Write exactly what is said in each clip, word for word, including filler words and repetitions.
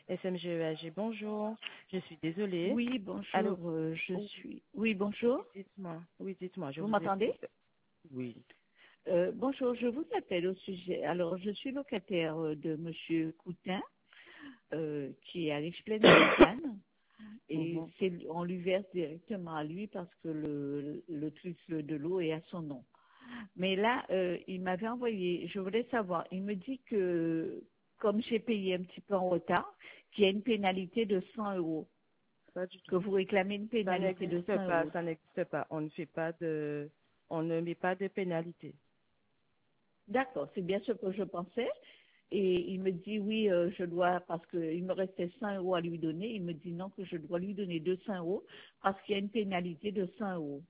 S M G E A G, bonjour. Je suis désolée. Oui, Allô? bonjour, euh, je Oh, suis... Oui, bonjour, dites-moi. Oui, dites-moi, je vous vous m'entendez? écoute. Oui. Euh, bonjour, je vous appelle au sujet... Alors, je suis locataire euh, de Monsieur Coutin, euh, qui est à l'Explaine Sainte-Anne, et Mhm. c'est, on lui verse directement à lui parce que le, le truc de l'eau est à son nom. Mais là, euh, il m'avait envoyé, je voulais savoir, il me dit que, comme j'ai payé un petit peu en retard, qu'il y a une pénalité de cent euros, Pas du tout. que vous réclamez une Ça pénalité de n'existe cent pas, euros. ça n'existe pas. On ne fait pas de, on ne met pas de pénalité. D'accord, c'est bien ce que je pensais. Et il me dit oui, euh, je dois, parce qu'il me restait cent euros à lui donner. Il me dit non, que je dois lui donner deux cents euros parce qu'il y a une pénalité de cent euros.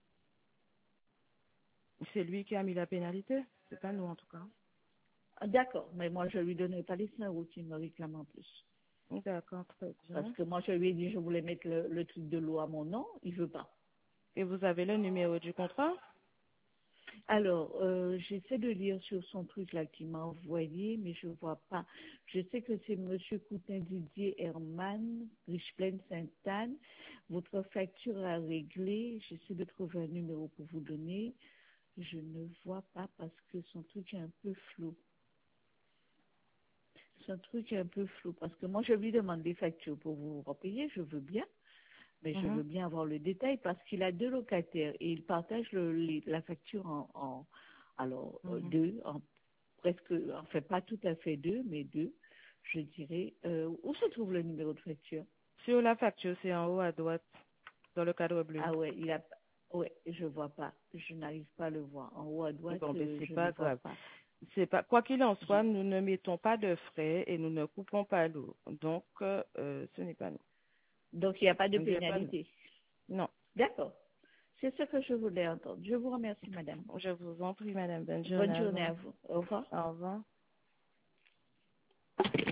C'est lui qui a mis la pénalité. C'est pas nous, en tout cas. Ah, d'accord, mais moi je lui donnais pas les cent euros qu'il me réclame en plus. D'accord, très Parce bien. que moi je lui ai dit je voulais mettre le, le truc de l'eau à mon nom, il veut pas. Et vous avez le numéro du contrat? Alors, euh, j'essaie de lire sur son truc là qu'il m'a envoyé, mais je vois pas. Je sais que c'est Monsieur Coutin Didier Herman, Richplaine Sainte-Anne. Votre facture à régler. J'essaie de trouver un numéro pour vous donner. Je ne vois pas parce que son truc est un peu flou. Son truc est un peu flou parce que moi je lui demande des factures pour vous repayer, je veux bien. Mais je Mhm. veux bien avoir le détail parce qu'il a deux locataires et il partage le- les- la facture en, en- alors euh, Mhm. deux, en presque, enfin pas tout à fait deux, mais deux, je dirais. Euh, où se trouve le numéro de facture? Sur la facture, c'est en haut à droite, dans le cadre bleu. Ah ouais, il a, ouais, je vois pas, je n'arrive pas à le voir. En haut à droite, Bon, ben, euh, c'est je ne pas vois grave. pas. C'est pas, quoi qu'il en Je- soit, nous ne mettons pas de frais et nous ne coupons pas l'eau. Donc, euh, euh, ce n'est pas nous. Donc il n'y a pas de Ce n'est pas nous. pénalité. Non. D'accord. C'est ce que je voulais entendre. Je vous remercie, madame. Je vous en prie, madame. Bonne journée Bonne à journée vous. à vous. Au revoir. Au revoir.